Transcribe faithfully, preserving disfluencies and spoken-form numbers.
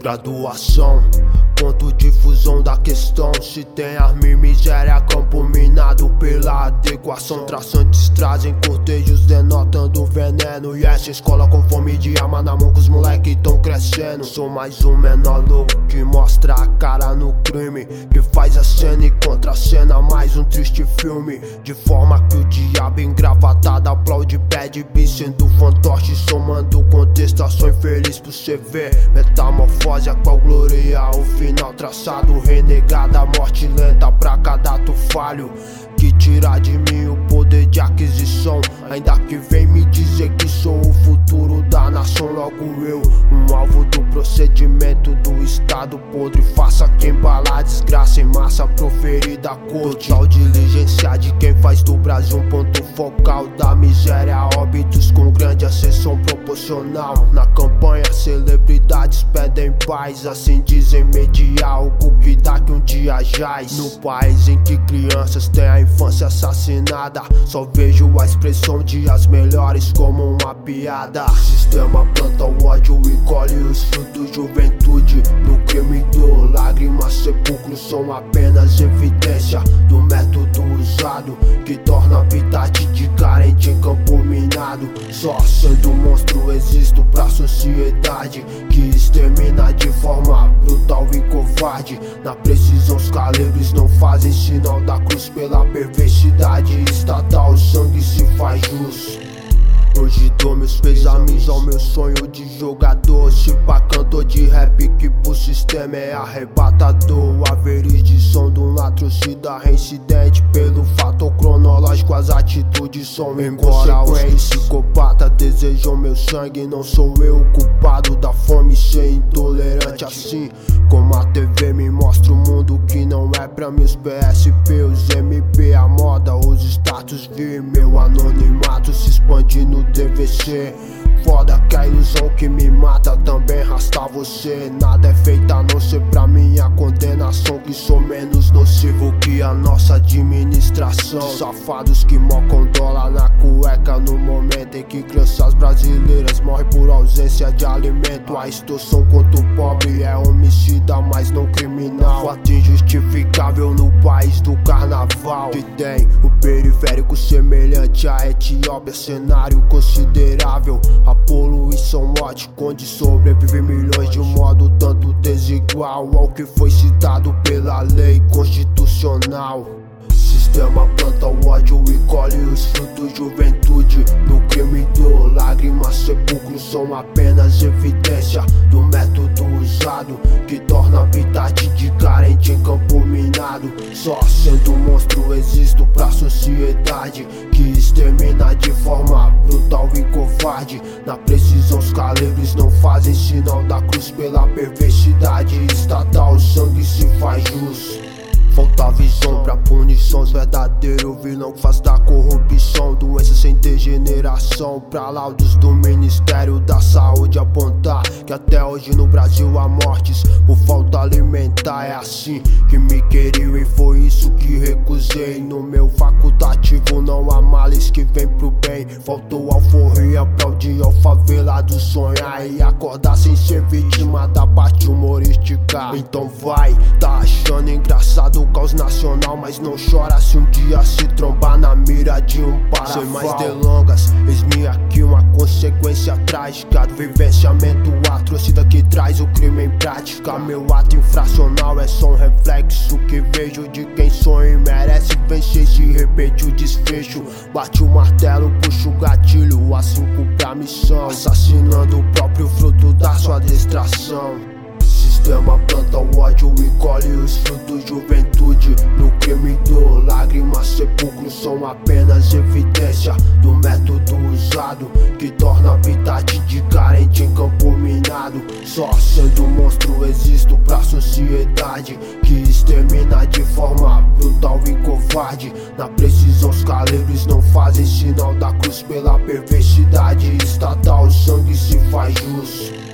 Graduação, ponto de fusão da questão. Se tem arma e miséria, campo minado pela adequação. Traçantes trazem cortejos denotando veneno. E essa escola com fome de arma na mão, que os moleque tão crescendo. Sou mais um menor louco que mostra a cara no crime, que faz a cena e contra a cena, mais um triste filme. De forma que o diabo engravatado aplaude, pede bis, sendo fantoche, somando contestação infeliz pro cê ver. Metamorfose a qual gloria o final traçado, renegada, morte lenta pra cada ato falho, que tira de mim o poder de aquisição. Ainda que vem me dizer que sou o futuro da nação, logo eu, um alvo do procedimento do estado podre. Faça quem embalar desgraça em massa proferida a corte. Total diligência de quem faz do Brasil um ponto focal da miséria, óbitos com grande ascensão proporcional. Na campanha celebridades pedem paz, assim dizem mediar algo que daqui um dia jaz. No país em que crianças têm a infância assassinada, só vejo a expressão de as melhores como uma piada. Sistema planta o ódio e colhe os frutos, juventude no crime do lágrimas, sepulcro são apenas evidência do método usado, que torna a habitat de carente em campo minado. Só sendo um monstro existo pra sociedade, que extermina de forma brutal e covarde. Na precisão os calibres não fazem sinal da cruz pela perversidade estatal, o sangue se faz jus. Hoje dou meus pesames ao meu sonho de jogador, chipa cantor de rap que pro sistema é arrebatador. Haveres de som do atrocidade reincidente pelo fator cronológico, as atitudes são embora os psicopatas desejam meu sangue. Não sou eu o culpado da fome, ser intolerante assim como a T V me mostra o mundo que não é pra mim. Os P S P, os M P, a moda, os status vir, meu anonimato se expande no D V C. Foda que a ilusão que me mata também arrasta você. Nada é feito a não ser pra minha condenação, que sou menos nocivo que a nossa administração. Safados que mocam dólar na cueca no momento em que crianças brasileiras morrem por ausência de alimento. A extorsão contra o pobre é homicida, mas não criminal. Fato injustificável no país do carnaval, que tem o periférico semelhante à Etiópia, cenário considerável. A poluição ótica onde sobrevivem milhões de um modo tanto desigual ao que foi citado pela lei constitucional. Sistema planta o ódio e colhe os frutos, juventude no crime do lágrimas, sepulcro são apenas evidência do método usado, que torna a habitat de carente em campo minado. Só sendo um monstro existo pra sociedade, que extermina de forma brutal e covarde. Na precisão os calibres não fazem sinal da cruz pela perversidade estatal, o sangue se faz jus. Falta visão pra punição, verdadeiro vilão que faz da corrupção doença sem degeneração. Pra laudos do Ministério da Saúde apontar que até hoje no Brasil há mortes por falta alimentar. É assim que me queriam e foi isso que recusei. No meu facultativo não há males que vem pro bem. Faltou alforria pra o dia ao favelado sonhar e acordar sem ser vítima da parte humorística. Então vai, tá achando engraçado o caos nacional, mas não chora se um dia se trombar na mira de um paraval. Sem mais delongas, eis-me aqui uma consequência trágica do vivenciamento atrocida que traz o crime em prática. Meu ato infracional é só um reflexo que vejo de quem sonha e merece vencer. Se repete o desfecho, bate o martelo, puxa o gatilho, assim cumpre a missão, assassinando o próprio fruto da sua distração. Sistema planta o ódio e colhe os frutos, juventude no crime do lágrimas, sepulcro são apenas evidência do método usado, que torna a habitat de carente em campo minado. Só sendo um monstro existo pra sociedade, que extermina de forma brutal e covarde. Na precisão os calibres não fazem sinal da cruz pela perversidade estatal, o sangue se faz jus.